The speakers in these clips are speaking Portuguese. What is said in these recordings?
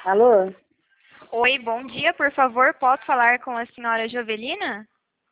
Alô? Oi, bom dia, por favor, posso falar com a senhora Jovelina?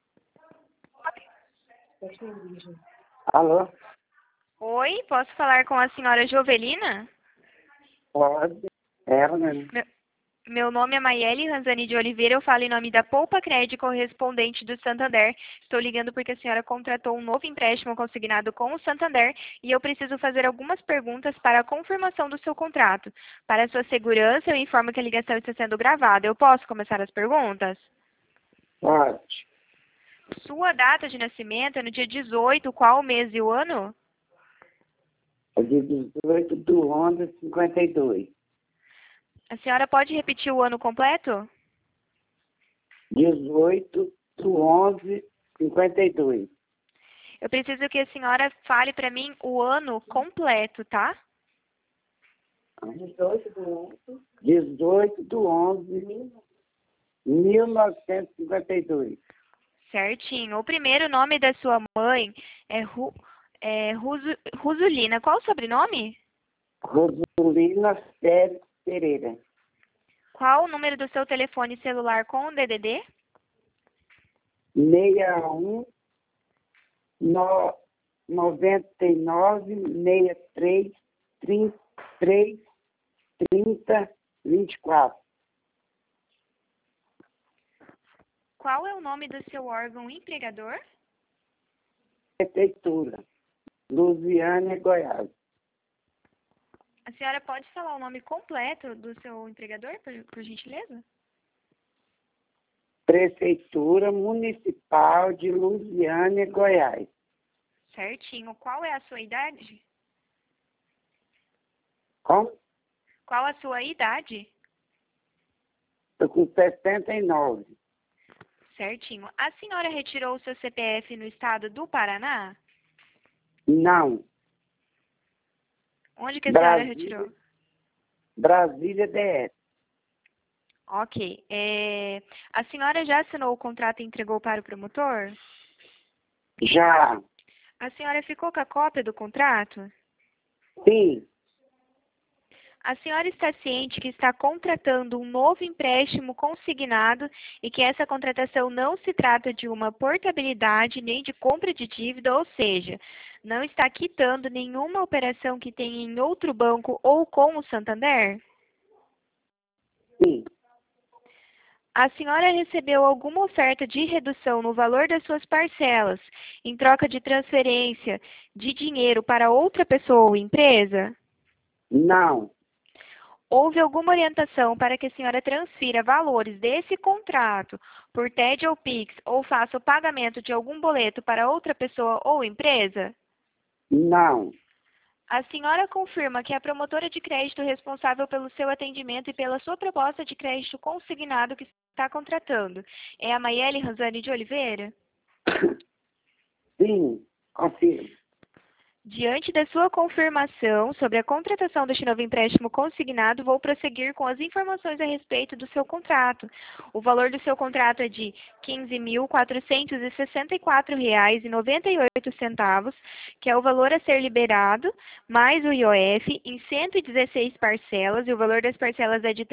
Alô? Oi, posso falar com a senhora Jovelina? Pode. Ela, né? Meu, meu nome é Maiele Ranzani de Oliveira, eu falo em nome da Poupa Crédito Correspondente do Santander. Estou ligando porque a senhora contratou um novo empréstimo consignado com o Santander e eu preciso fazer algumas perguntas para a confirmação do seu contrato. Para sua segurança, eu informo que a ligação está sendo gravada. Eu posso começar as perguntas? Pode. Sua data de nascimento é no dia 18, qual o mês e o ano? É dia 18/11/52. A senhora pode repetir o ano completo? 18/11/52. Eu preciso que a senhora fale para mim o ano completo, tá? 18/11/1952. Certinho. O primeiro nome da sua mãe é, Rusulina. Qual o sobrenome? Rosolina Pérez Pereira. Qual o número do seu telefone celular com o DDD? 61 99 63 33 30 24. Qual é o nome do seu órgão empregador? Prefeitura, Lusiânia, Goiás. A senhora pode falar o nome completo do seu empregador, por gentileza? Prefeitura Municipal de Lusiânia, Goiás. Certinho. Qual é a sua idade? Como? Qual a sua idade? Estou com 69. Certinho. A senhora retirou o seu CPF no estado do Paraná? Não. Onde que a senhora Brasília, retirou? Brasília DS. Ok. A senhora já assinou o contrato e entregou para o promotor? Já. A senhora ficou com a cópia do contrato? Sim. A senhora está ciente que está contratando um novo empréstimo consignado e que essa contratação não se trata de uma portabilidade nem de compra de dívida, ou seja, não está quitando nenhuma operação que tenha em outro banco ou com o Santander? Sim. A senhora recebeu alguma oferta de redução no valor das suas parcelas em troca de transferência de dinheiro para outra pessoa ou empresa? Não. Houve alguma orientação para que a senhora transfira valores desse contrato por TED ou Pix ou faça o pagamento de algum boleto para outra pessoa ou empresa? Não. A senhora confirma que a promotora de crédito responsável pelo seu atendimento e pela sua proposta de crédito consignado que está contratando é a Maiele Ranzani de Oliveira? Sim. Confirmo. Diante da sua confirmação sobre a contratação deste novo empréstimo consignado, vou prosseguir com as informações a respeito do seu contrato. O valor do seu contrato é de R$ 15.464,98, que é o valor a ser liberado, mais o IOF, em 116 parcelas, e o valor das parcelas é de R$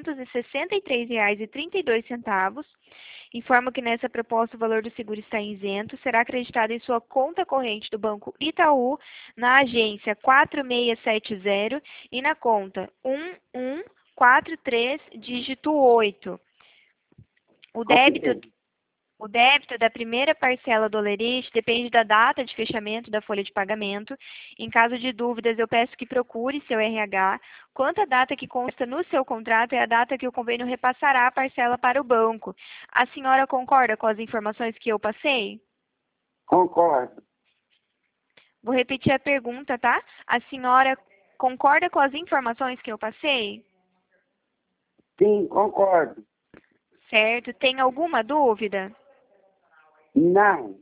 363,32. Informo que nessa proposta o valor do seguro está isento, será acreditado em sua conta corrente do Banco Itaú, na agência 4670 e na conta 1143, dígito 8. O débito, Confirmo. o débito da primeira parcela do olerite depende da data de fechamento da folha de pagamento. Em caso de dúvidas, eu peço que procure seu RH. Quanto à data que consta no seu contrato, é a data que o convênio repassará a parcela para o banco. A senhora concorda com as informações que eu passei? Concordo. Vou repetir a pergunta, tá? A senhora concorda com as informações que eu passei? Sim, concordo. Certo. Tem alguma dúvida? Não.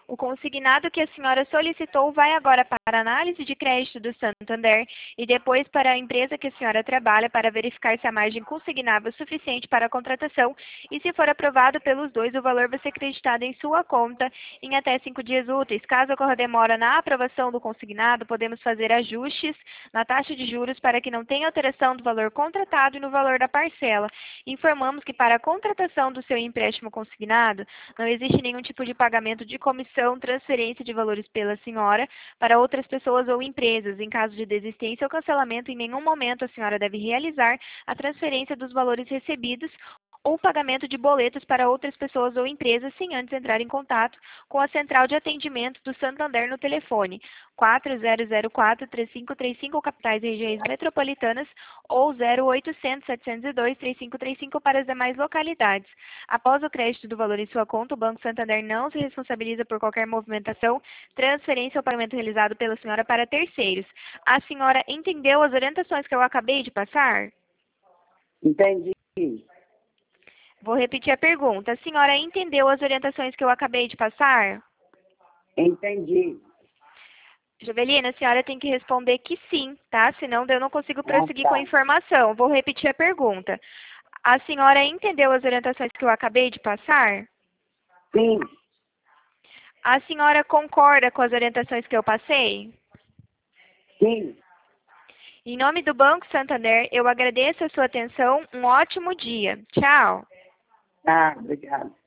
O consignado que a senhora solicitou vai agora para a análise de crédito do Santander e depois para a empresa que a senhora trabalha para verificar se a margem consignável é suficiente para a contratação e, se for aprovado pelos dois, o valor vai ser creditado em sua conta em até 5 dias úteis. Caso ocorra demora na aprovação do consignado, podemos fazer ajustes na taxa de juros para que não tenha alteração do valor contratado e no valor da parcela. Informamos que para a contratação do seu empréstimo consignado, não existe nenhum tipo de pagamento de comissão, transferência de valores pela senhora para outras pessoas ou empresas. Em caso de desistência ou cancelamento, em nenhum momento a senhora deve realizar a transferência dos valores recebidos ou pagamento de boletos para outras pessoas ou empresas sem antes entrar em contato com a central de atendimento do Santander no telefone 4004-3535, capitais e regiões metropolitanas, ou 0800-702-3535 para as demais localidades. Após o crédito do valor em sua conta, o Banco Santander não se responsabiliza por qualquer movimentação, transferência ou pagamento realizado pela senhora para terceiros. A senhora entendeu as orientações que eu acabei de passar? Entendi. Vou repetir a pergunta. A senhora entendeu as orientações que eu acabei de passar? Entendi. Jovelina, a senhora tem que responder que sim, tá? Senão eu não consigo prosseguir tá. com a informação. Vou repetir a pergunta. A senhora entendeu as orientações que eu acabei de passar? Sim. A senhora concorda com as orientações que eu passei? Sim. Em nome do Banco Santander, eu agradeço a sua atenção. Um ótimo dia. Tchau. Tá, obrigado.